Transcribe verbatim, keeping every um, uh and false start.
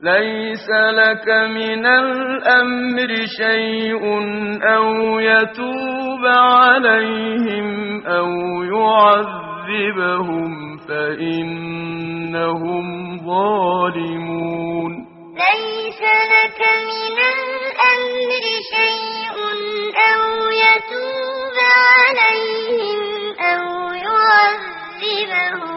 ليس لك من الأمر شيء أو يتوب عليهم أو يعذبهم فإنهم ظالمون ليس لك من الأمر شيء أو يتوب عليهم أو يعذبهم